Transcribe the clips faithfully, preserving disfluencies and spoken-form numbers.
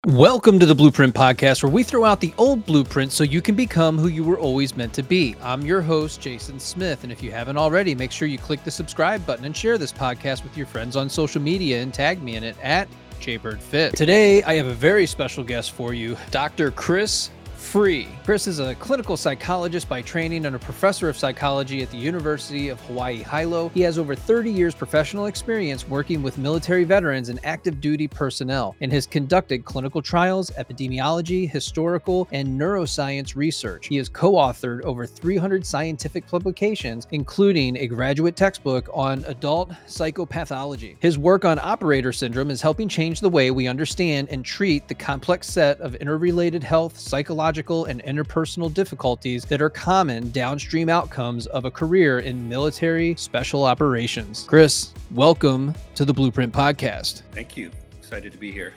Welcome to the Blueprint Podcast, where we throw out the old blueprint so you can become who you were always meant to be. I'm your host, Jason Smith, and if you haven't already, make sure you click the subscribe button and share this podcast with your friends on social media and tag me in it at JBirdFit. Today, I have a very special guest for you, Doctor Chris Free. Chris is a clinical psychologist by training and a professor of psychology at the University of Hawaii Hilo. He has over thirty years professional experience working with military veterans and active duty personnel and has conducted clinical trials, epidemiology, historical, and neuroscience research. He has co-authored over three hundred scientific publications, including a graduate textbook on adult psychopathology. His work on operator syndrome is helping change the way we understand and treat the complex set of interrelated health, psychological, and interpersonal difficulties that are common downstream outcomes of a career in military special operations. Chris, welcome to the Blueprint Podcast. Thank you. Excited to be here.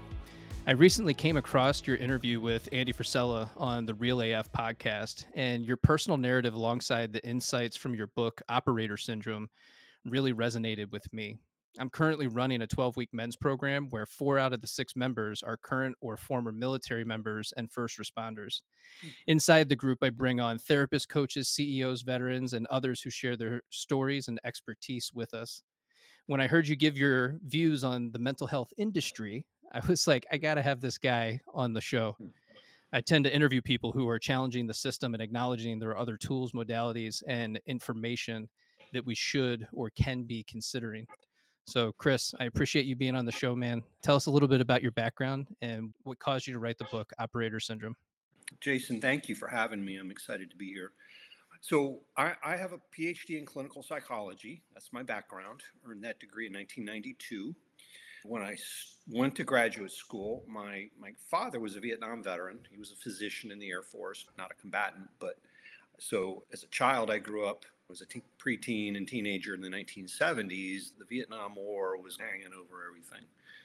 I recently came across your interview with Andy Frisella on the Real A F podcast, and your personal narrative alongside the insights from your book, Operator Syndrome, really resonated with me. I'm currently running a twelve-week men's program where four out of the six members are current or former military members and first responders. Inside the group, I bring on therapists, coaches, C E Os, veterans, and others who share their stories and expertise with us. When I heard you give your views on the mental health industry, I was like, I got to have this guy on the show. I tend to interview people who are challenging the system and acknowledging there are other tools, modalities, and information that we should or can be considering. So, Chris, I appreciate you being on the show, man. Tell us a little bit about your background and what caused you to write the book, Operator Syndrome. Jason, thank you for having me. I'm excited to be here. So I, I have a P H D in clinical psychology. That's my background. Earned that degree in nineteen ninety-two. When I went to graduate school, my, my father was a Vietnam veteran. He was a physician in the Air Force, not a combatant. But so as a child, I grew up, was a te- preteen and teenager in the nineteen seventies. The Vietnam War was hanging over everything.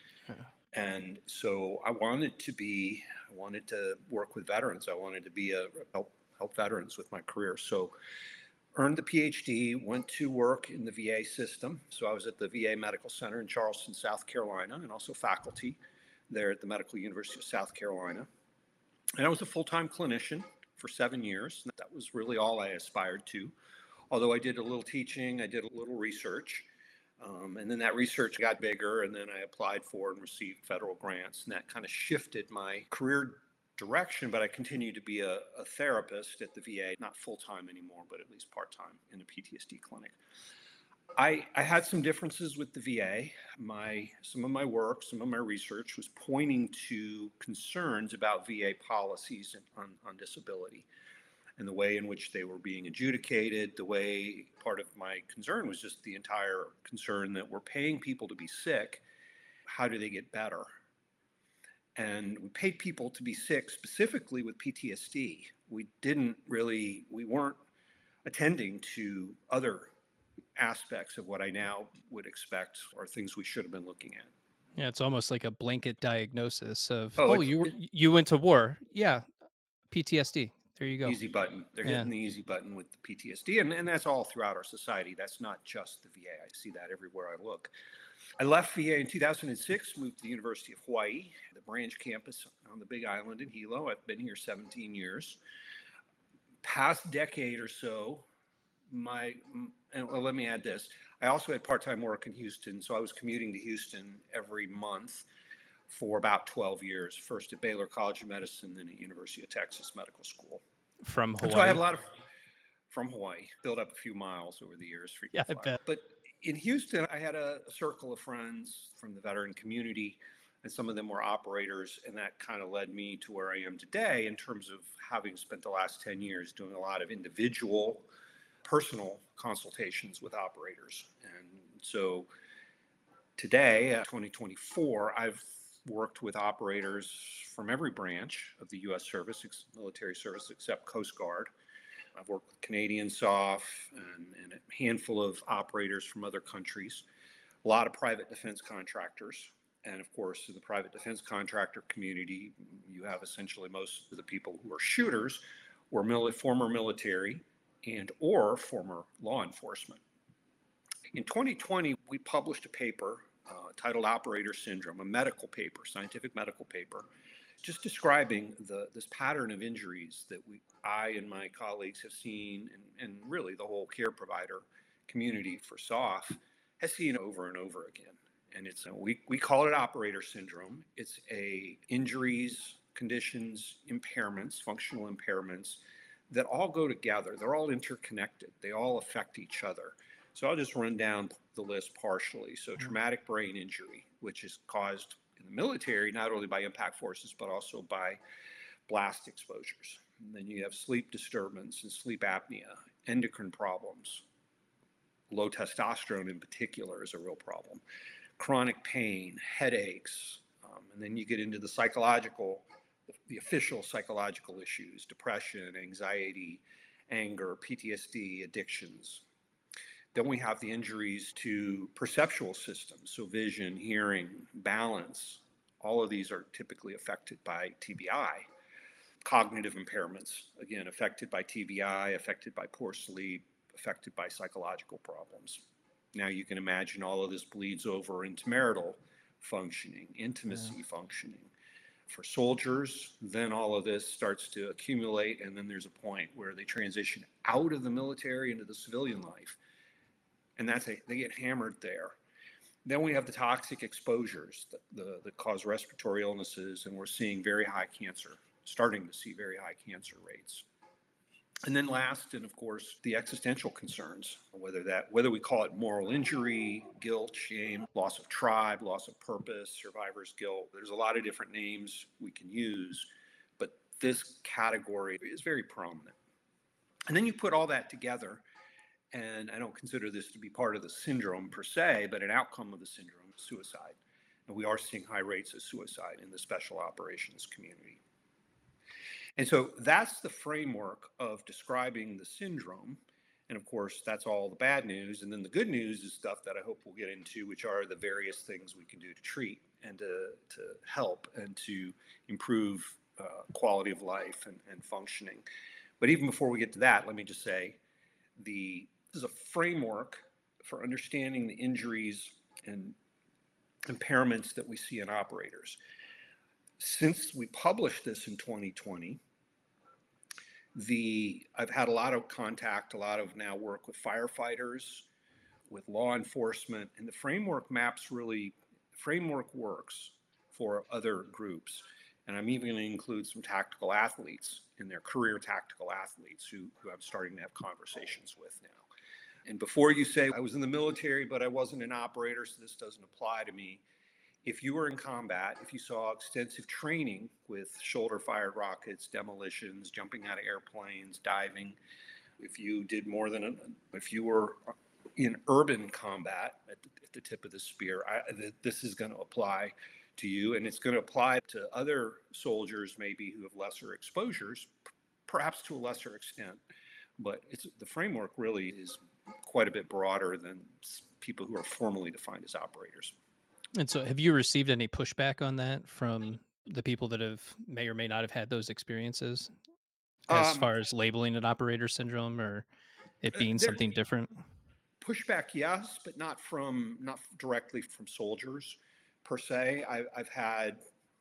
And so I wanted to be, I wanted to work with veterans. I wanted to be a help help veterans with my career. So earned the P H D, went to work in the V A system. So I was at the V A Medical Center in Charleston, South Carolina, and also faculty there at the Medical University of South Carolina. And I was a full-time clinician for seven years. That was really all I aspired to. Although I did a little teaching, I did a little research. Um, and then that research got bigger, and then I applied for and received federal grants, and that kind of shifted my career direction. But I continue to be a, a therapist at the V A, not full-time anymore, but at least part-time in a P T S D clinic. I, I had some differences with the V A. My some of my work, some of my research was pointing to concerns about V A policies on, on disability, and the way in which they were being adjudicated, the way part of my concern was just the entire concern that we're paying people to be sick. How do they get better? And we paid people to be sick specifically with P T S D. We didn't really, we weren't attending to other aspects of what I now would expect are things we should have been looking at. Yeah, it's almost like a blanket diagnosis of, Oh, oh, you were, you went to war. Yeah, P T S D. There you go. Easy button. They're Yeah. hitting the easy button with the P T S D. And, and that's all throughout our society. That's not just the V A. I see that everywhere I look. I left V A in two thousand six, moved to the University of Hawaii, the branch campus on the Big Island in Hilo. I've been here seventeen years. Past decade or so, my, and well, let me add this. I also had part-time work in Houston. So I was commuting to Houston every month for about twelve years, first at Baylor College of Medicine, then at University of Texas Medical School. From Hawaii. And so I had a lot of, from Hawaii, built up a few miles over the years. Yeah, I bet. But in Houston, I had a circle of friends from the veteran community, and some of them were operators, and that kind of led me to where I am today in terms of having spent the last ten years doing a lot of individual, personal consultations with operators. And so today, uh, twenty twenty-four, I've worked with operators from every branch of the U S service, ex- military service, except Coast Guard. I've worked with Canadian S O F and, and a handful of operators from other countries, a lot of private defense contractors. And of course, in the private defense contractor community, you have essentially most of the people who are shooters were mili- former military and or former law enforcement. In twenty twenty, we published a paper uh, titled Operator Syndrome, a medical paper, scientific medical paper, just describing the this pattern of injuries that we, I and my colleagues have seen, and, and really the whole care provider community for S O F has seen over and over again. And it's we we call it operator syndrome. It's a injuries, conditions, impairments, functional impairments that all go together. They're all interconnected. They all affect each other. So I'll just run down the list partially. So traumatic brain injury, which is caused in the military not only by impact forces but also by blast exposures. And then you have sleep disturbance and sleep apnea, endocrine problems. Low testosterone in particular is a real problem. Chronic pain, headaches, um, and then you get into the psychological, the official psychological issues, depression, anxiety, anger, P T S D, addictions. Then we have the injuries to perceptual systems, so vision, hearing, balance. All of these are typically affected by T B I. Cognitive impairments, again, affected by T B I, affected by poor sleep, affected by psychological problems. Now you can imagine all of this bleeds over into marital functioning, intimacy yeah. functioning. For soldiers, then all of this starts to accumulate, and then there's a point where they transition out of the military into the civilian life, and that's a, they get hammered there. Then we have the toxic exposures that, the, that cause respiratory illnesses, and we're seeing very high cancer, starting to see very high cancer rates. And then last, and of course, the existential concerns, whether that whether we call it moral injury, guilt, shame, loss of tribe, loss of purpose, survivor's guilt. There's a lot of different names we can use, but this category is very prominent. And then you put all that together, and I don't consider this to be part of the syndrome per se, but an outcome of the syndrome, suicide. And we are seeing high rates of suicide in the special operations community. And so that's the framework of describing the syndrome. And of course, that's all the bad news. And then the good news is stuff that I hope we'll get into, which are the various things we can do to treat and to, to help and to improve uh, quality of life and, and functioning. But even before we get to that, let me just say the this is a framework for understanding the injuries and impairments that we see in operators. Since we published this in twenty twenty, the I've had a lot of contact, a lot of now work with firefighters, with law enforcement, and the framework maps really, framework works for other groups. And I'm even going to include some tactical athletes in there, career tactical athletes who, who I'm starting to have conversations with now. And before you say, I was in the military, but I wasn't an operator, so this doesn't apply to me. If you were in combat, if you saw extensive training with shoulder-fired rockets, demolitions, jumping out of airplanes, diving, if you did more than, a, if you were in urban combat at the, at the tip of the spear, I, this is going to apply to you, and it's going to apply to other soldiers maybe who have lesser exposures, perhaps to a lesser extent. But it's the framework really is quite a bit broader than people who are formally defined as operators. And so have you received any pushback on that from the people that have may or may not have had those experiences as Um, far as labeling it operator syndrome or it being there- something different? Pushback, yes, but not from not directly from soldiers per se. I, I've had,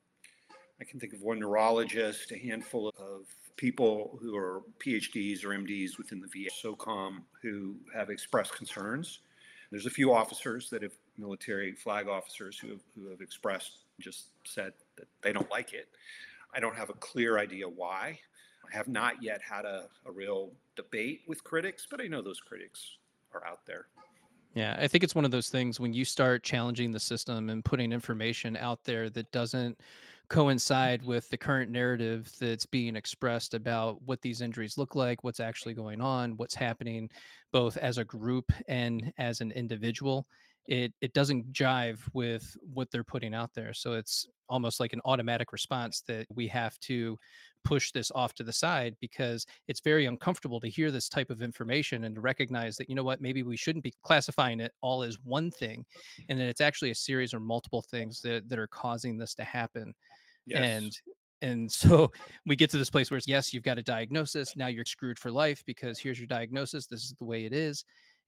I can think of one neurologist, a handful of people who are P H Ds or M Ds within the V A, SOCOM, who have expressed concerns. There's a few officers that have, military flag officers who have, who have expressed, just said that they don't like it. I don't have a clear idea why. I have not yet had a, a real debate with critics, but I know those critics are out there. Yeah, I think it's one of those things when you start challenging the system and putting information out there that doesn't coincide with the current narrative that's being expressed about what these injuries look like, what's actually going on, what's happening, both as a group and as an individual. It it doesn't jive with what they're putting out there. So it's almost like an automatic response that we have to push this off to the side because it's very uncomfortable to hear this type of information and to recognize that, you know what, maybe we shouldn't be classifying it all as one thing and that it's actually a series or multiple things that, that are causing this to happen. Yes. And and so we get to this place where it's, yes, you've got a diagnosis. Now you're screwed for life because here's your diagnosis. This is the way it is.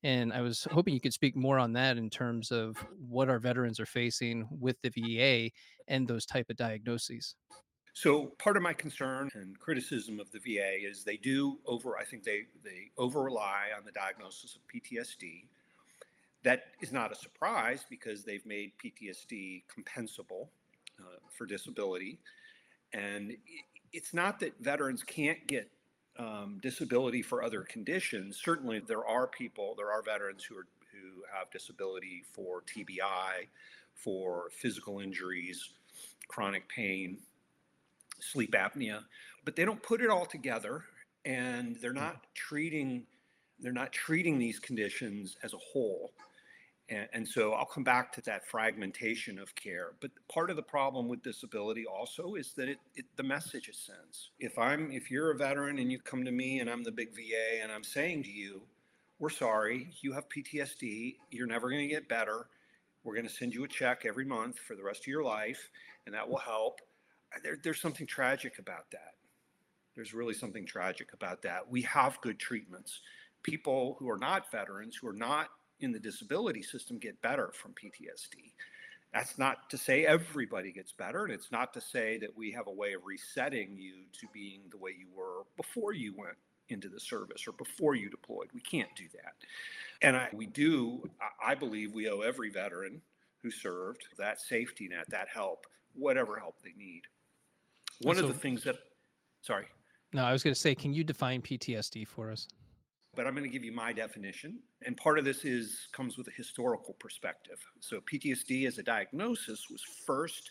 And I was hoping you could speak more on that in terms of what our veterans are facing with the V A and those type of diagnoses. So part of my concern and criticism of the V A is they do over, I think they, they over rely on the diagnosis of P T S D. That is not a surprise because they've made P T S D compensable uh, for disability. And it's not that veterans can't get um, disability for other conditions. Certainly, there are people, there are veterans who are who have disability for T B I, for physical injuries, chronic pain, sleep apnea, but they don't put it all together, and they're not treating they're not treating these conditions as a whole. And, and so I'll come back to that fragmentation of care. But part of the problem with disability also is that it, it the message it sends. If I'm if you're a veteran and you come to me and I'm the big V A and I'm saying to you, we're sorry, you have P T S D, you're never going to get better. We're going to send you a check every month for the rest of your life, and that will help. There, there's something tragic about that. There's really something tragic about that. We have good treatments. People who are not veterans, who are not in the disability system, get better from P T S D. That's not to say everybody gets better, and it's not to say that we have a way of resetting you to being the way you were before you went into the service or before you deployed. We can't do that. And I, we do, I believe we owe every veteran who served that safety net, that help, whatever help they need. One So, of the things that, sorry. No, I was going to say, can you define P T S D for us? But I'm going to give you my definition. And part of this is comes with a historical perspective. So P T S D as a diagnosis was first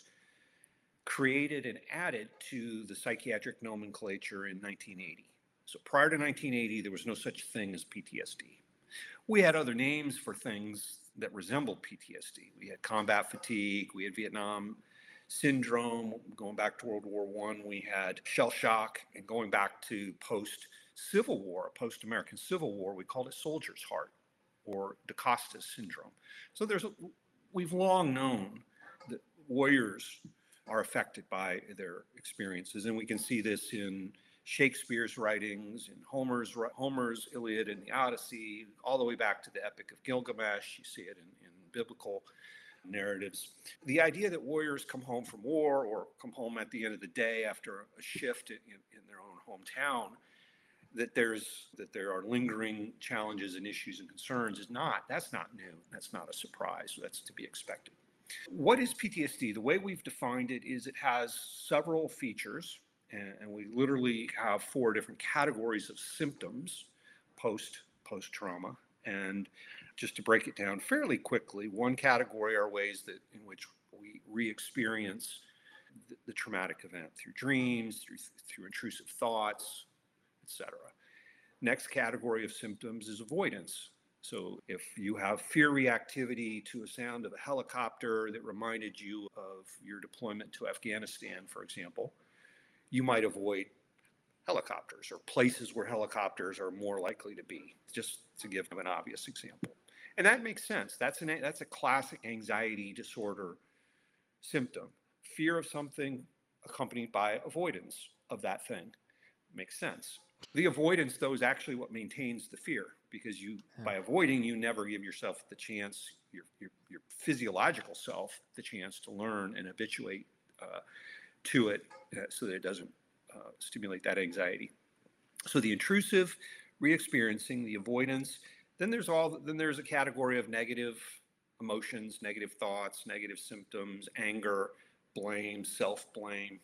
created and added to the psychiatric nomenclature in nineteen eighty. So prior to nineteen eighty, there was no such thing as P T S D. We had other names for things that resembled P T S D. We had combat fatigue, we had Vietnam syndrome, going back to World War One, we had shell shock, and going back to post Civil War, post-American Civil War, we called it soldier's heart or DaCosta syndrome. So there's a, we've long known that warriors are affected by their experiences, and we can see this in Shakespeare's writings, in Homer's Homer's Iliad and the Odyssey, all the way back to the Epic of Gilgamesh. You see it in, in biblical narratives. The idea that warriors come home from war or come home at the end of the day after a shift in, in their own hometown, that there's that there are lingering challenges and issues and concerns is not, that's not new. That's not a surprise. That's to be expected. What is P T S D? The way we've defined it is it has several features, and, and we literally have four different categories of symptoms post post trauma. And just to break it down fairly quickly, one category are ways that in which we re-experience the, the traumatic event through dreams, through through intrusive thoughts, et cetera. Next category of symptoms is avoidance. So if you have fear reactivity to a sound of a helicopter that reminded you of your deployment to Afghanistan, for example, you might avoid helicopters or places where helicopters are more likely to be, just to give an obvious example. And that makes sense. That's an that's a classic anxiety disorder symptom. Fear of something accompanied by avoidance of that thing. Makes sense. The avoidance, though, is actually what maintains the fear, because you, yeah. by avoiding, you never give yourself the chance, your your, your physiological self, the chance to learn and habituate uh, to it, uh, so that it doesn't uh, stimulate that anxiety. So the intrusive, re-experiencing, the avoidance. Then there's all. Then there's a category of negative emotions, negative thoughts, negative symptoms, anger, blame, self-blame.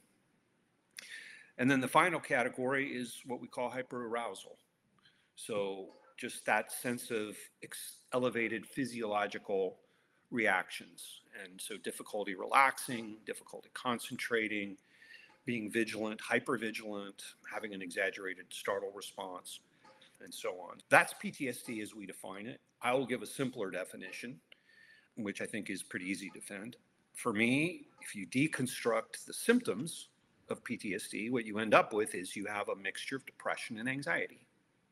And then the final category is what we call hyperarousal. So just that sense of ex- elevated physiological reactions. And so difficulty relaxing, difficulty concentrating, being vigilant, hypervigilant, having an exaggerated startle response, and so on. That's P T S D as we define it. I will give a simpler definition, which I think is pretty easy to defend. For me, if you deconstruct the symptoms of P T S D, what you end up with is you have a mixture of depression and anxiety,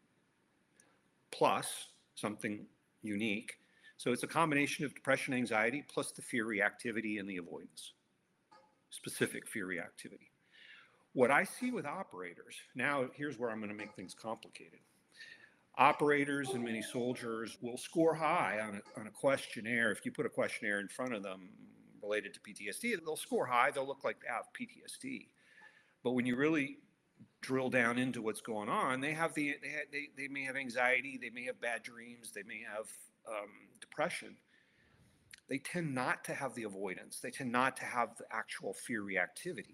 plus something unique. So it's a combination of depression, anxiety, plus the fear reactivity and the avoidance, specific fear reactivity. What I see with operators, now here's where I'm going to make things complicated. Operators and many soldiers will score high on a, on a questionnaire. If you put a questionnaire in front of them related to P T S D, they'll score high. They'll look like they have P T S D. But when you really drill down into what's going on, they have the they ha- they, they may have anxiety, they may have bad dreams, they may have um, depression. They tend not to have the avoidance. They tend not to have the actual fear reactivity.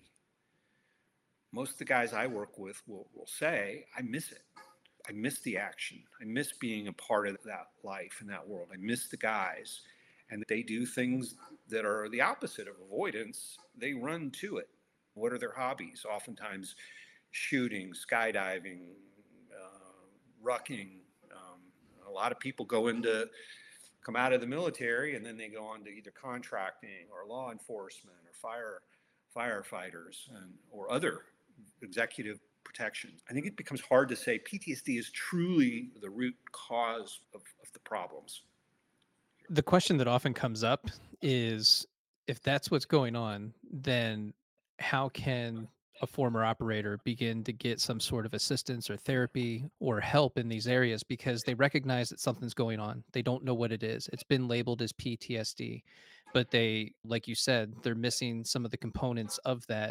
Most of the guys I work with will, will say, I miss it. I miss the action. I miss being a part of that life in that world. I miss the guys. And they do things that are the opposite of avoidance. They run to it. What are their hobbies? Oftentimes shooting, skydiving, uh, rucking. Um, a lot of people go into, come out of the military and then they go on to either contracting or law enforcement or fire firefighters and, or other executive protection. I think it becomes hard to say P T S D is truly the root cause of, of the problems. The question that often comes up is, if that's what's going on, then how can a former operator begin to get some sort of assistance or therapy or help in these areas, because they recognize that something's going on. They don't know what it is. It's been labeled as P T S D, but they, like you said, they're missing some of the components of that.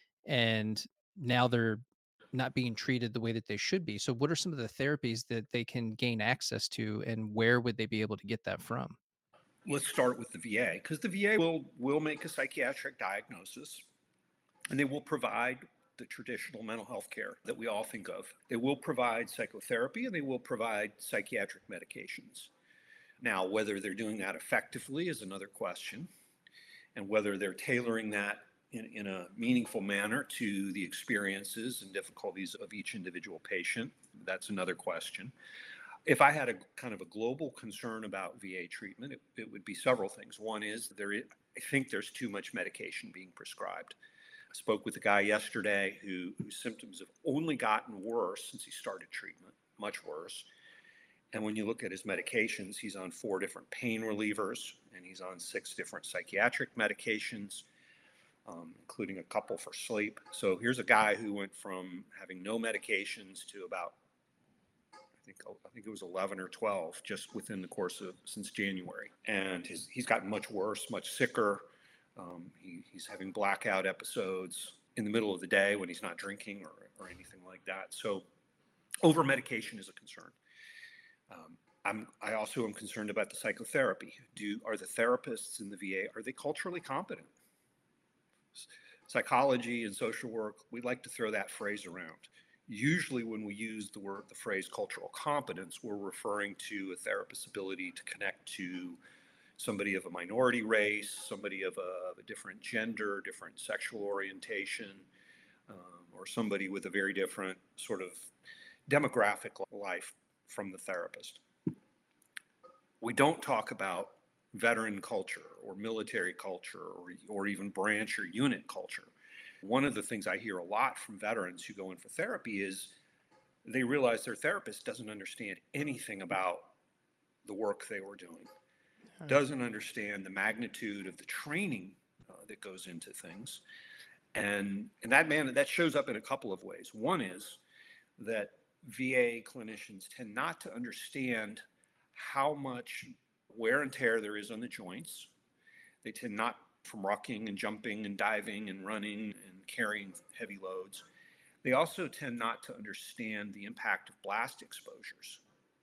And now they're not being treated the way that they should be. So what are some of the therapies that they can gain access to, and where would they be able to get that from? Let's start with the V A, because the V A will will make a psychiatric diagnosis and they will provide the traditional mental health care that we all think of. They will provide psychotherapy and they will provide psychiatric medications. Now, whether they're doing that effectively is another question, and whether they're tailoring that in, in a meaningful manner to the experiences and difficulties of each individual patient, that's another question. If I had a kind of a global concern about V A treatment, it, it would be several things. One is there is, I think there's too much medication being prescribed. I spoke with a guy yesterday who, whose symptoms have only gotten worse since he started treatment, much worse. And when you look at his medications, he's on four different pain relievers and he's on six different psychiatric medications, um, including a couple for sleep. So here's a guy who went from having no medications to about, I think, I think it was eleven or twelve just within the course of since January. And his, he's gotten much worse, much sicker. Um, he, he's having blackout episodes in the middle of the day when he's not drinking or, or anything like that. So over medication is a concern. Um, I'm, I also am concerned about the psychotherapy. Do are the therapists in the V A, are they culturally competent? Psychology and social work, we like to throw that phrase around. Usually when we use the word, the phrase cultural competence, we're referring to a therapist's ability to connect to somebody of a minority race, somebody of a, of a different gender, different sexual orientation, um, or somebody with a very different sort of demographic life from the therapist. We don't talk about veteran culture or military culture or, or even branch or unit culture. One of the things I hear a lot from veterans who go in for therapy is they realize their therapist doesn't understand anything about the work they were doing, doesn't understand the magnitude of the training uh, that goes into things. And, and that man, that shows up in a couple of ways. One is that V A clinicians tend not to understand how much wear and tear there is on the joints. They tend not, from rucking and jumping and diving and running and carrying heavy loads. They also tend not to understand the impact of blast exposures.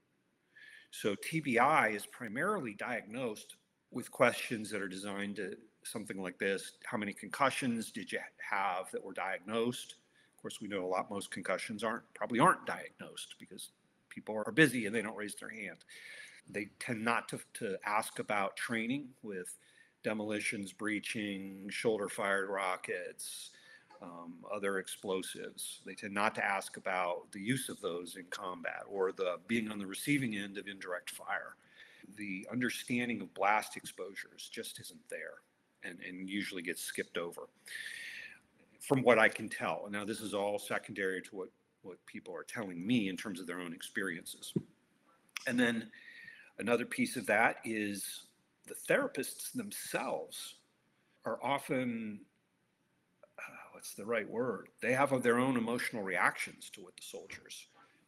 So T B I is primarily diagnosed with questions that are designed to something like this. How many concussions did you have that were diagnosed? Of course, we know a lot, most concussions aren't, probably aren't diagnosed because people are busy and they don't raise their hand. They tend not to, to ask about training with demolitions, breaching, shoulder fired rockets, um, other explosives. They tend not to ask about the use of those in combat or the being on the receiving end of indirect fire. The understanding of blast exposures just isn't there and, and usually gets skipped over, from what I can tell. Now, this is all secondary to what, what people are telling me in terms of their own experiences. And then another piece of that is the therapists themselves are often, uh, what's the right word? They have their own emotional reactions to what the soldiers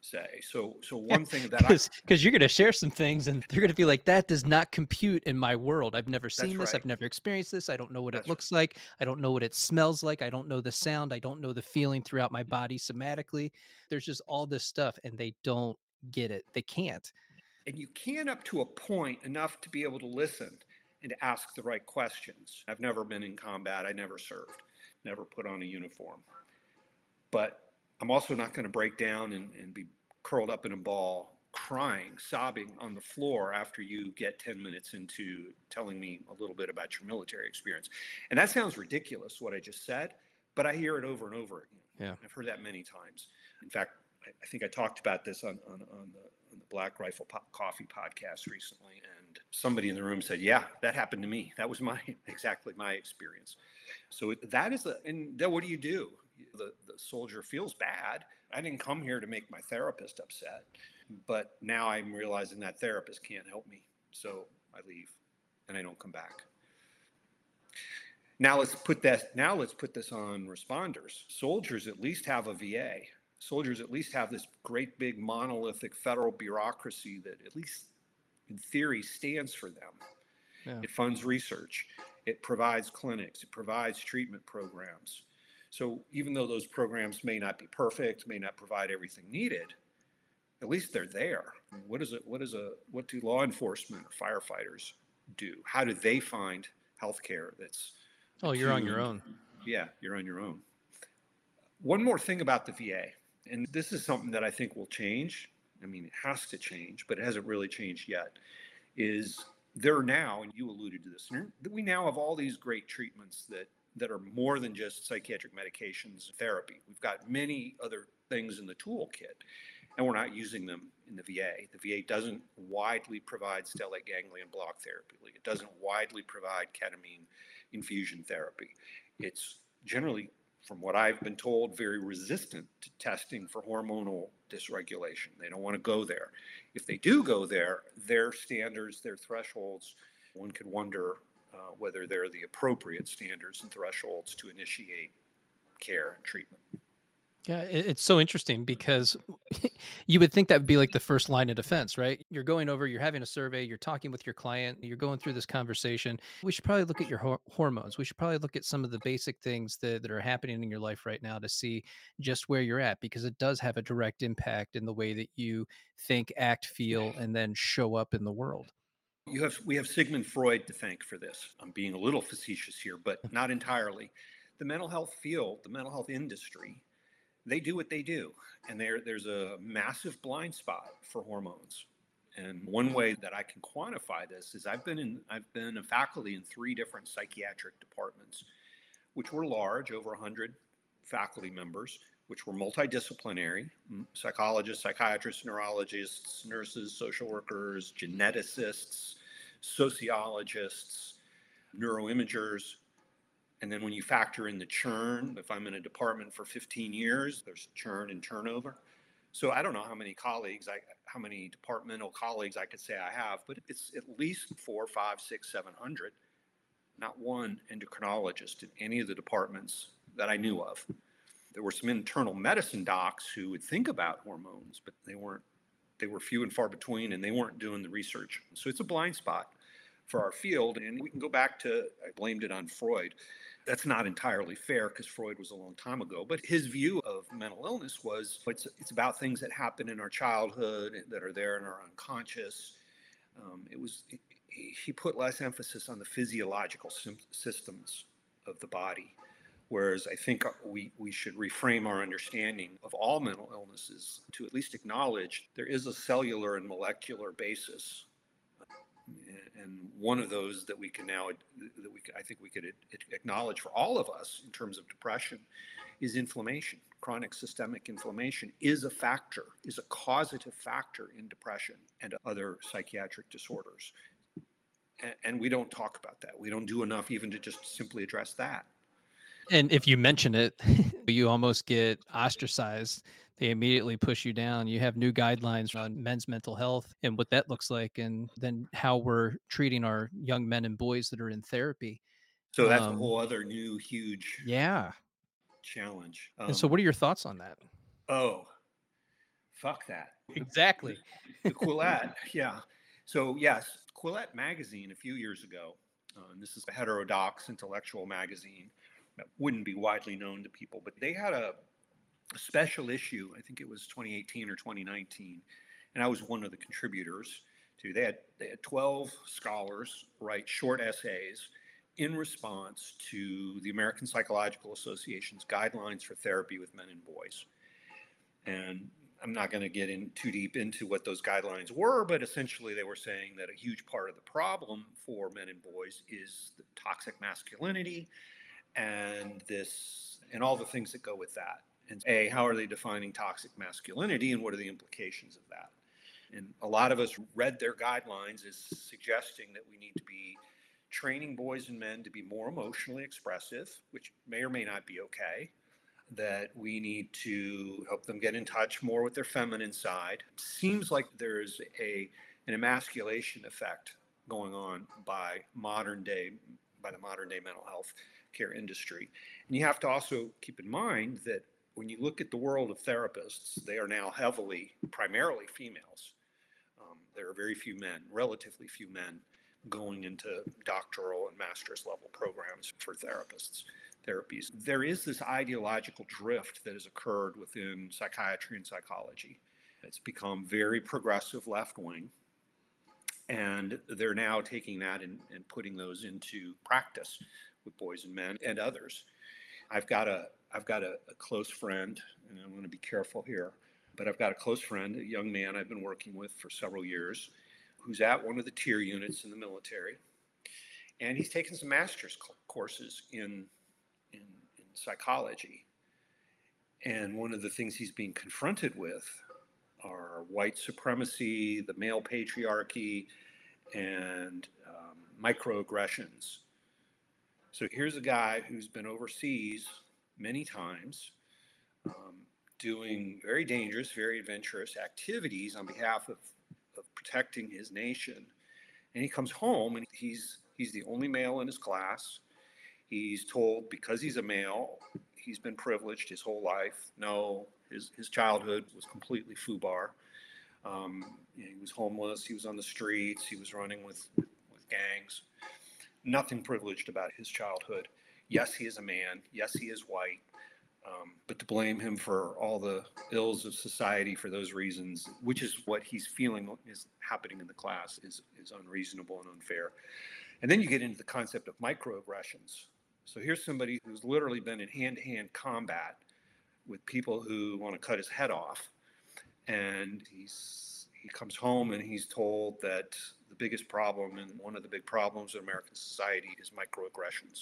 say. So, so Yeah, one thing that I, because because you're gonna share some things and they're gonna be like, "That does not compute in my world. I've never seen that's this. right. I've never experienced this. I don't know what it That's right. looks like. I don't know what it smells like. I don't know the sound. I don't know the feeling throughout my body somatically." There's just all this stuff, and they don't get it. They can't. And you can up to a point enough to be able to listen and to ask the right questions. I've never been in combat. I never served, never put on a uniform. But I'm also not going to break down and, and be curled up in a ball, crying, sobbing on the floor after you get ten minutes into telling me a little bit about your military experience. And that sounds ridiculous, what I just said, but I hear it over and over again. Yeah. I've heard that many times. In fact, I, I think I talked about this on, on, on, the, on the Black Rifle po- Coffee podcast recently. And somebody in the room said, yeah, that happened to me. That was my exactly my experience. So that is a, and then what do you do? The, the soldier feels bad. I didn't come here to make my therapist upset, but now I'm realizing that therapist can't help me. So I leave and I don't come back. Now let's put that, now let's put this on responders. Soldiers at least have a V A. Soldiers at least have this great big monolithic federal bureaucracy that at least in theory stands for them. Yeah. It funds research. It provides clinics. It provides treatment programs. So even though those programs may not be perfect, may not provide everything needed, at least they're there. What is it? What is a? What do law enforcement or firefighters do? How do they find healthcare that's Oh, you're on your attuned? own. Yeah, you're on your own. One more thing about the V A, and this is something that I think will change. I mean, it has to change, but it hasn't really changed yet. Is there now, and you alluded to this, we now have all these great treatments that that are more than just psychiatric medications and therapy. We've got many other things in the toolkit, and we're not using them in the V A. The V A doesn't widely provide stellate ganglion block therapy. It doesn't widely provide ketamine infusion therapy. It's generally, from what I've been told, very resistant to testing for hormonal dysregulation. They don't want to go there. If they do go there, their standards, their thresholds, one could wonder uh, whether they're the appropriate standards and thresholds to initiate care and treatment. Yeah, it, it's so interesting because you would think that would be like the first line of defense, right? You're going over, you're having a survey, you're talking with your client, you're going through this conversation. We should probably look at your hor- hormones. We should probably look at some of the basic things that, that are happening in your life right now to see just where you're at, because it does have a direct impact in the way that you think, act, feel, and then show up in the world. You have we have Sigmund Freud to thank for this. I'm being a little facetious here, but not entirely. The mental health field, the mental health industry, they do what they do, and there there's a massive blind spot for hormones. And one way that I can quantify this is I've been in I've been a faculty in three different psychiatric departments, which were large, over one hundred faculty members, which were multidisciplinary: psychologists, psychiatrists, neurologists, nurses, social workers, geneticists, sociologists, neuroimagers. And then when you factor in the churn, if I'm in a department for fifteen years, there's churn and turnover. So I don't know how many colleagues, I, how many departmental colleagues I could say I have, but it's at least four, five, six, seven hundred. Not one endocrinologist in any of the departments that I knew of. There were some internal medicine docs who would think about hormones, but they weren't. They were few and far between, and they weren't doing the research. So it's a blind spot for our field. And we can go back to, I blamed it on Freud. That's not entirely fair because Freud was a long time ago, but his view of mental illness was it's, it's about things that happen in our childhood that are there in our unconscious. Um, it was, it, he put less emphasis on the physiological systems of the body. Whereas I think we, we should reframe our understanding of all mental illnesses to at least acknowledge there is a cellular and molecular basis. And one of those that we can now, that we I think we could acknowledge for all of us in terms of depression is inflammation. Chronic systemic inflammation is a factor, is a causative factor in depression and other psychiatric disorders. And, and we don't talk about that. We don't do enough even to just simply address that. And if you mention it, you almost get ostracized. They immediately push you down. You have new guidelines on men's mental health and what that looks like, and then how we're treating our young men and boys that are in therapy. So that's a Um, whole other new, huge yeah. challenge. And so Um, what are your thoughts on that? oh, fuck that. Exactly. The Quillette, yeah. So yes, Quillette magazine a few years ago, uh, and this is a heterodox intellectual magazine that wouldn't be widely known to people, but they had a, a special issue. I think it was twenty eighteen or twenty nineteen, and I was one of the contributors to. They had they had twelve scholars write short essays in response to the American Psychological Association's guidelines for therapy with men and boys. And I'm not going to get in too deep into what those guidelines were, but essentially they were saying that a huge part of the problem for men and boys is the toxic masculinity and this and all the things that go with that. And A, how are they defining toxic masculinity and what are the implications of that? And a lot of us read their guidelines as suggesting that we need to be training boys and men to be more emotionally expressive, which may or may not be okay. That we need to help them get in touch more with their feminine side. Seems like there's a an emasculation effect going on by modern day by the modern day mental health care industry. And you have to also keep in mind that when you look at the world of therapists, they are now heavily, primarily females. Um, there are very few men, relatively few men, going into doctoral and master's level programs for therapists. Therapies. There is this ideological drift that has occurred within psychiatry and psychology. It's become very progressive left wing, and they're now taking that and, and putting those into practice with boys and men and others. I've got a I've got a, a close friend, and I'm going to be careful here, but I've got a close friend, a young man I've been working with for several years, who's at one of the tier units in the military, and he's taken some master's courses in In, in psychology. And one of the things he's being confronted with are white supremacy, the male patriarchy, and um, microaggressions. So here's a guy who's been overseas many times, um, doing very dangerous, very adventurous activities on behalf of, of protecting his nation. And he comes home and he's he's the only male in his class. He's told because he's a male, he's been privileged his whole life. No, his, his childhood was completely FUBAR. Um, he was homeless. He was on the streets. He was running with, with gangs. Nothing privileged about his childhood. Yes, he is a man. Yes, he is white. Um, but to blame him for all the ills of society for those reasons, which is what he's feeling is happening in the class, is, is unreasonable and unfair. And then you get into the concept of microaggressions. So here's somebody who's literally been in hand-to-hand combat with people who want to cut his head off. And he's he comes home and he's told that the biggest problem and one of the big problems in American society is microaggressions.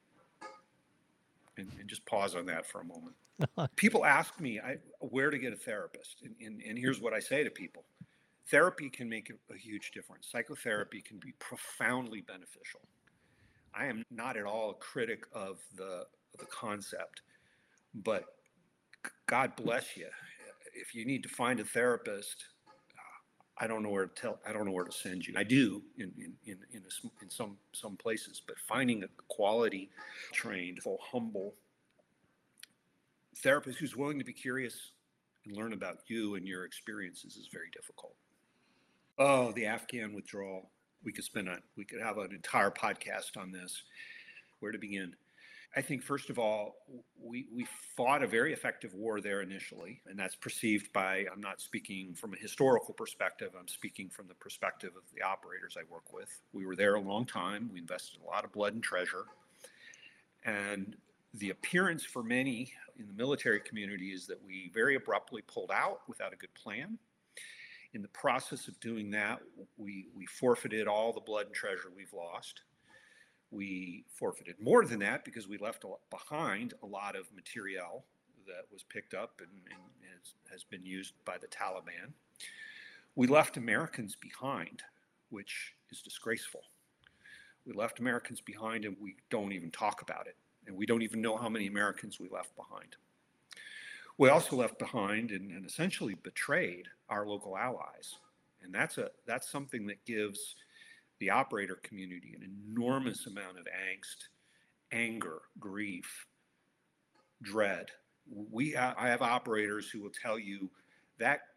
And, and just pause on that for a moment. People ask me I, where to get a therapist. And, and, and here's what I say to people. Therapy can make a, a huge difference. Psychotherapy can be profoundly beneficial. I am not at all a critic of the, of the concept, but God bless you. If you need to find a therapist, I don't know where to tell. I don't know where to send you. I do in in in in, a, in some some places, but finding a quality, trained, full, humble therapist who's willing to be curious and learn about you and your experiences is very difficult. Oh, the Afghan withdrawal. We could spend a, we could have an entire podcast on this. Where to begin? I think, first of all, we, we fought a very effective war there initially, and that's perceived by, I'm not speaking from a historical perspective, I'm speaking from the perspective of the operators I work with. We were there a long time. We invested a lot of blood and treasure. And the appearance for many in the military community is that we very abruptly pulled out without a good plan. In the process of doing that, we, we forfeited all the blood and treasure we've lost. We forfeited more than that because we left behind a lot of materiel that was picked up and, and has, has been used by the Taliban. We left Americans behind, which is disgraceful. We left Americans behind and we don't even talk about it. And we don't even know how many Americans we left behind. We also left behind and, and essentially betrayed our local allies. And that's a that's something that gives the operator community an enormous amount of angst, anger, grief, dread. We I have operators who will tell you that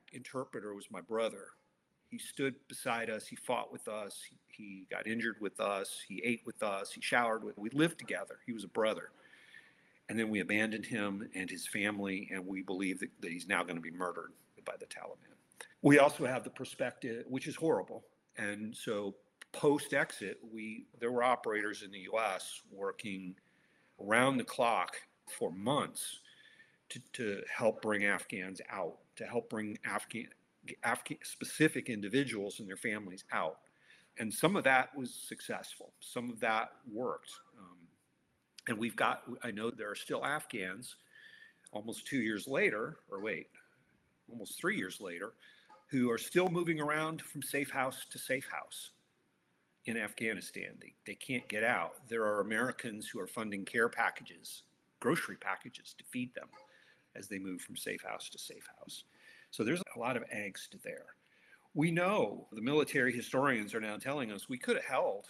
interpreter was my brother. He stood beside us. He fought with us. He, he got injured with us. He ate with us. He showered with. We lived together. He was a brother. And then we abandoned him and his family, and we believe that, that he's now going to be murdered by the Taliban. We also have the perspective, which is horrible. And so post-exit, we there were operators in the U S working around the clock for months to, to help bring Afghans out, to help bring Afghan, Afghan specific individuals and their families out. And some of that was successful. Some of that worked. Um, and we've got, I know there are still Afghans almost two years later, or wait, almost three years later, who are still moving around from safe house to safe house in Afghanistan. They, they can't get out. There are Americans who are funding care packages, grocery packages to feed them as they move from safe house to safe house. So there's a lot of angst there. We know, the military historians are now telling us, we could have held,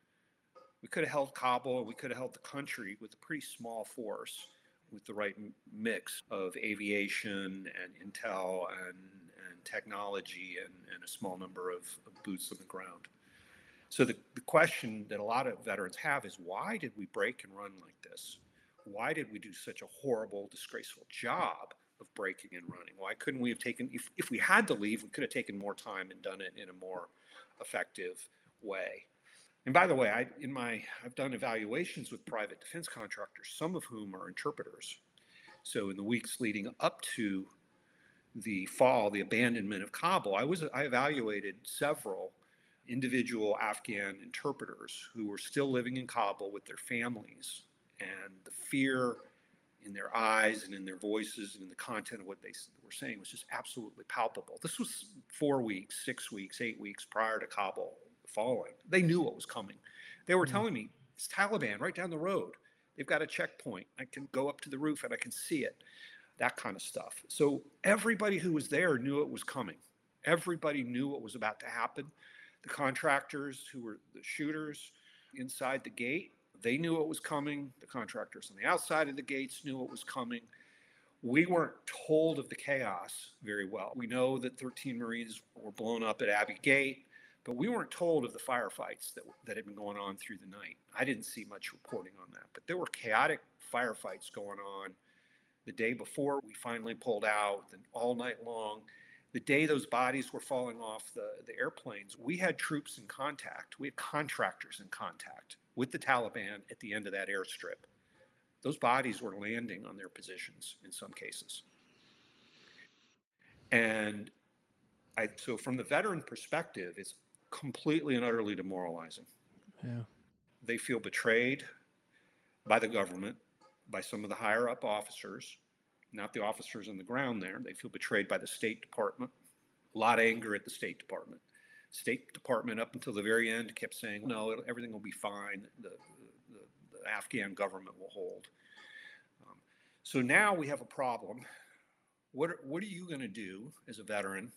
we could have held Kabul, we could have held the country with a pretty small force, with the right mix of aviation and intel and, and technology and, and a small number of, of boots on the ground. So the, the question that a lot of veterans have is, why did we break and run like this? Why did we do such a horrible, disgraceful job of breaking and running? Why couldn't we have taken, if, if we had to leave, we could have taken more time and done it in a more effective way. And by the way, I, in my, I've done evaluations with private defense contractors, some of whom are interpreters. So in the weeks leading up to the fall, the abandonment of Kabul, I was I evaluated several individual Afghan interpreters who were still living in Kabul with their families, and the fear in their eyes and in their voices and in the content of what they were saying was just absolutely palpable. This was four weeks, six weeks, eight weeks prior to Kabul falling. They knew what was coming. They were mm-hmm. telling me, it's Taliban right down the road. They've got a checkpoint. I can go up to the roof and I can see it. That kind of stuff. So everybody who was there knew it was coming. Everybody knew what was about to happen. The contractors who were the shooters inside the gate, they knew what was coming. The contractors on the outside of the gates knew what was coming. We weren't told of the chaos very well. We know that thirteen Marines were blown up at Abbey Gate, but we weren't told of the firefights that, that had been going on through the night. I didn't see much reporting on that, but there were chaotic firefights going on the day before we finally pulled out, and all night long. The day those bodies were falling off the, the airplanes, we had troops in contact. We had contractors in contact with the Taliban at the end of that airstrip. Those bodies were landing on their positions in some cases. And I, so from the veteran perspective, it's completely and utterly demoralizing. Yeah. They feel betrayed by the government, by some of the higher up officers, not the officers on the ground there. They feel betrayed by the State Department. A lot of anger at the State Department. State Department up until the very end kept saying, no, it'll, everything will be fine. The, the, the Afghan government will hold. Um, so now we have a problem. What, what are you going to do as a veteran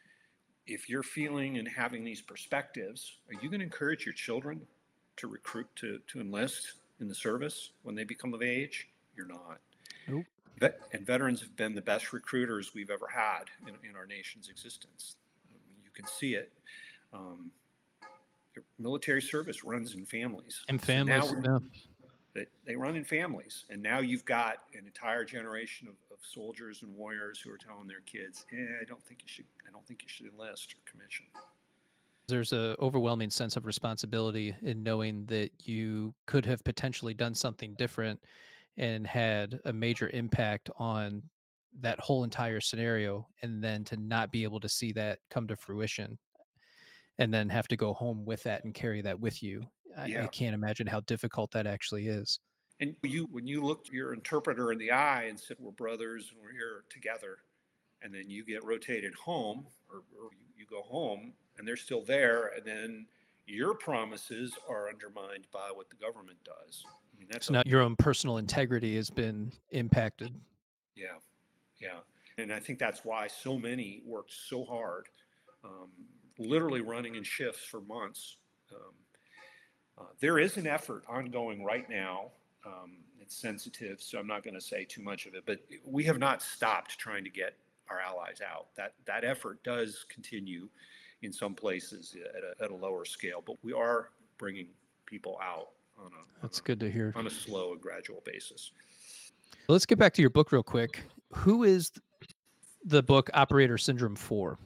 if you're feeling and having these perspectives? Are you going to encourage your children to recruit, to, to enlist in the service when they become of age? You're not. Nope. Vet, and veterans have been the best recruiters we've ever had in, in our nation's existence. Um, you can see it. Um, military service runs in families. And families. So yeah. they, they run in families. And now you've got an entire generation of, of soldiers and warriors who are telling their kids, eh, I don't think you should, I don't think you should enlist or commission. There's a overwhelming sense of responsibility in knowing that you could have potentially done something different and had a major impact on that whole entire scenario, and then to not be able to see that come to fruition and then have to go home with that and carry that with you. I, Yeah. I can't imagine how difficult that actually is. And you, when you look your interpreter in the eye and said, we're brothers and we're here together, and then you get rotated home, or, or you, you go home and they're still there, and then your promises are undermined by what the government does. I mean, that's so now your own personal integrity has been impacted. Yeah, yeah. And I think that's why so many worked so hard, um, literally running in shifts for months. Um, uh, there is an effort ongoing right now. Um, it's sensitive, so I'm not going to say too much of it, but we have not stopped trying to get our allies out. That that effort does continue in some places at a, at a lower scale, but we are bringing people out on a That's on a, good to hear. on a slow and gradual basis. Let's get back to your book real quick. Who is the book Operator Syndrome for?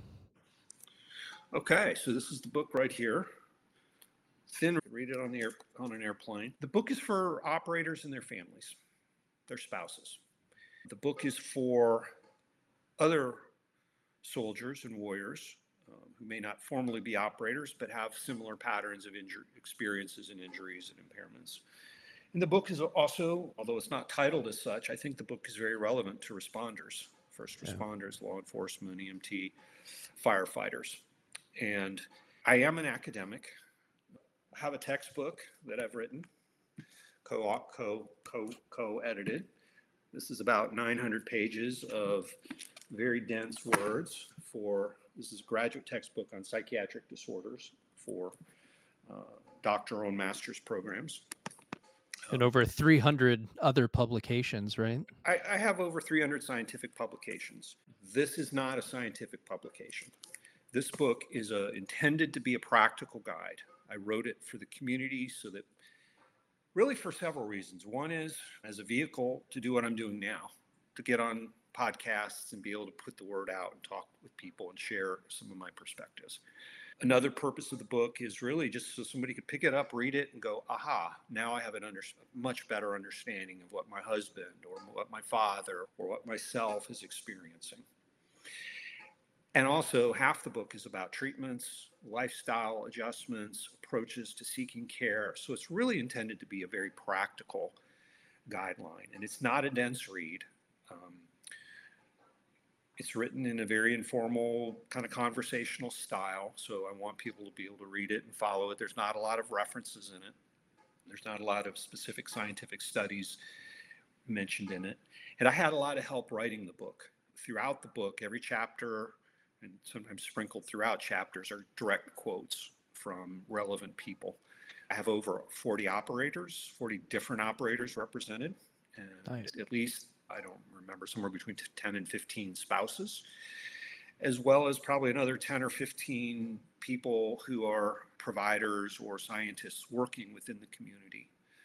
Okay, so this is the book right here. Thin, read it on the air, on an airplane. The book is for operators and their families, their spouses. The book is for other soldiers and warriors um, who may not formally be operators, but have similar patterns of injury experiences and injuries and impairments. And the book is also, although it's not titled as such, I think the book is very relevant to responders, first responders, yeah. law enforcement, E M T, firefighters. And I am an academic. I have a textbook that I've written, co co co co-edited. This is about nine hundred pages of very dense words for, this is a graduate textbook on psychiatric disorders for uh, doctoral and master's programs. And over three hundred other publications, right? I, I have over three hundred scientific publications. This is not a scientific publication. This book is a, intended to be a practical guide. I wrote it for the community so that, really for several reasons. One is as a vehicle to do what I'm doing now, to get on podcasts and be able to put the word out and talk with people and share some of my perspectives. Another purpose of the book is really just so somebody could pick it up, read it, and go, aha, now I have a under, much better understanding of what my husband or what my father or what myself is experiencing. And also, half the book is about treatments, lifestyle adjustments, approaches to seeking care. So it's really intended to be a very practical guideline. And it's not a dense read. Um, it's written in a very informal, kind of conversational style. So I want people to be able to read it and follow it. There's not a lot of references in it. There's not a lot of specific scientific studies mentioned in it. And I had a lot of help writing the book. Throughout the book, every chapter, and sometimes sprinkled throughout chapters, are direct quotes from relevant people. I have over forty operators, forty different operators represented, and nice. At least, I don't remember, somewhere between ten and fifteen spouses, as well as probably another ten or fifteen people who are providers or scientists working within the community.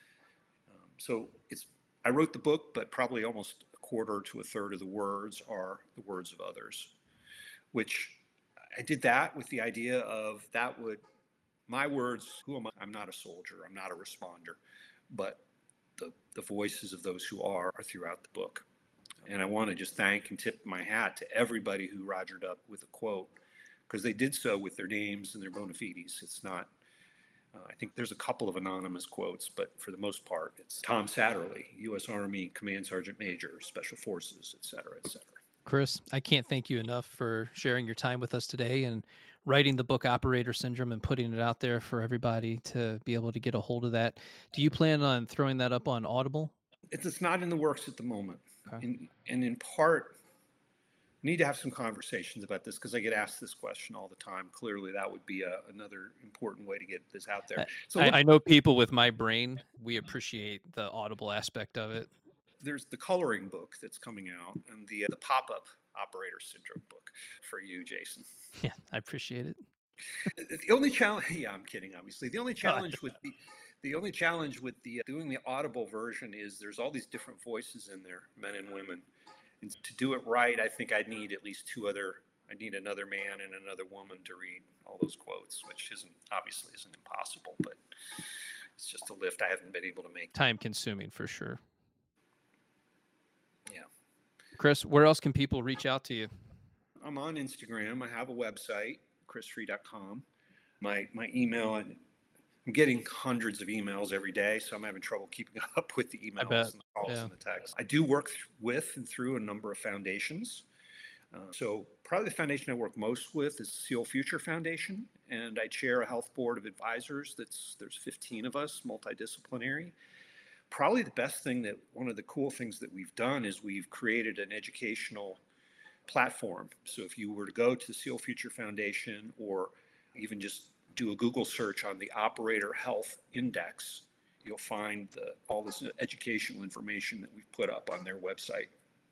Um, so it's, I wrote the book, but probably almost a quarter to a third of the words are the words of others, which I did that with the idea of that would, my words, who am I? I'm not a soldier, I'm not a responder, but the, the voices of those who are are throughout the book. And I want to just thank and tip my hat to everybody who rogered up with a quote, because they did so with their names and their bona fides. It's not, uh, I think there's a couple of anonymous quotes, but for the most part, it's Tom Satterley, U S Army Command Sergeant Major, Special Forces, et cetera, et cetera. Chris, I can't thank you enough for sharing your time with us today and writing the book Operator Syndrome and putting it out there for everybody to be able to get a hold of that. Do you plan on throwing that up on Audible? It's, it's not in the works at the moment. Okay. In, and in part, I need to have some conversations about this because I get asked this question all the time. Clearly, that would be a, another important way to get this out there. So I, I know people with my brain, we appreciate the Audible aspect of it. There's the coloring book that's coming out and the, uh, the pop-up Operator Syndrome book for you, Jason. Yeah, I appreciate it. The only challenge, yeah, I'm kidding, obviously. The only challenge with the, the only challenge with the uh, doing the Audible version is there's all these different voices in there, men and women. And to do it right, I think I'd need at least two other, I need another man and another woman to read all those quotes, which isn't, obviously isn't impossible, but it's just a lift I haven't been able to make. Time consuming for sure. Yeah. Chris, where else can people reach out to you? I'm on Instagram. I have a website, chris free dot com. My my email, I'm getting hundreds of emails every day, so I'm having trouble keeping up with the emails and the calls yeah. and the texts. I do work th- with and through a number of foundations. Uh, so probably the foundation I work most with is SEAL Future Foundation, and I chair a health board of advisors. That's there's fifteen of us, multidisciplinary. Probably the best thing that, one of the cool things that we've done is we've created an educational platform. So if you were to go to the SEAL Future Foundation or even just do a Google search on the Operator Health Index, you'll find the, all this educational information that we've put up on their website.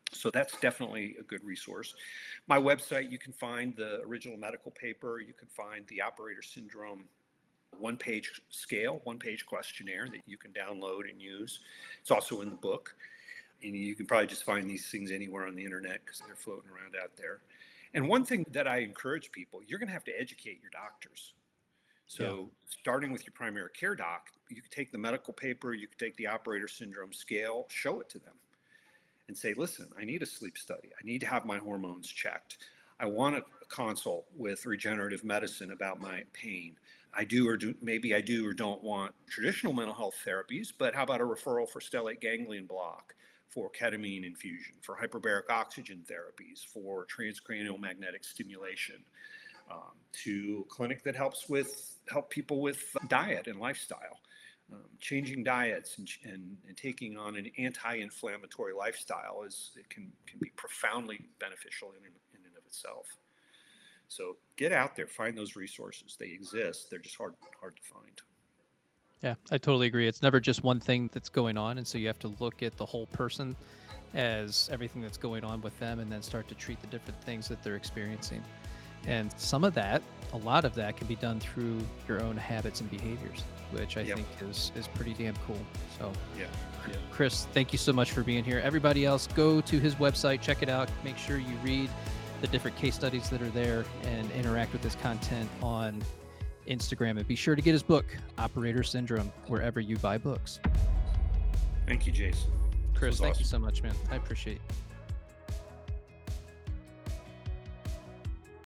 So that's definitely a good resource. My website, you can find the original medical paper. You can find the operator syndrome one page scale, one page questionnaire that you can download and use. It's also in the book. And you can probably just find these things anywhere on the internet because they're floating around out there. And one thing that I encourage people, you're going to have to educate your doctors. So yeah. starting with your primary care doc, you can take the medical paper, you can take the operator syndrome scale, show it to them and say, listen, I need a sleep study. I need to have my hormones checked. I want a consult with regenerative medicine about my pain. I do or do, maybe I do or don't want traditional mental health therapies, but how about a referral for stellate ganglion block, for ketamine infusion, for hyperbaric oxygen therapies, for transcranial magnetic stimulation, um, to a clinic that helps with help people with diet and lifestyle. Um, changing diets and, and, and taking on an anti-inflammatory lifestyle is it can can be profoundly beneficial in, in and of itself. So get out there, find those resources. They exist. They're just hard hard to find. Yeah, I totally agree. It's never just one thing that's going on, and so you have to look at the whole person as everything that's going on with them, and then start to treat the different things that they're experiencing. And some of that, a lot of that, can be done through your own habits and behaviors, which I yep. think is is pretty damn cool. So, yeah. yeah. Chris, thank you so much for being here. Everybody else, go to his website, check it out. Make sure you read the different case studies that are there and interact with his content on Instagram. And be sure to get his book, Operator Syndrome, wherever you buy books. Thank you, Jason. Chris, thank awesome. you so much, man. I appreciate it.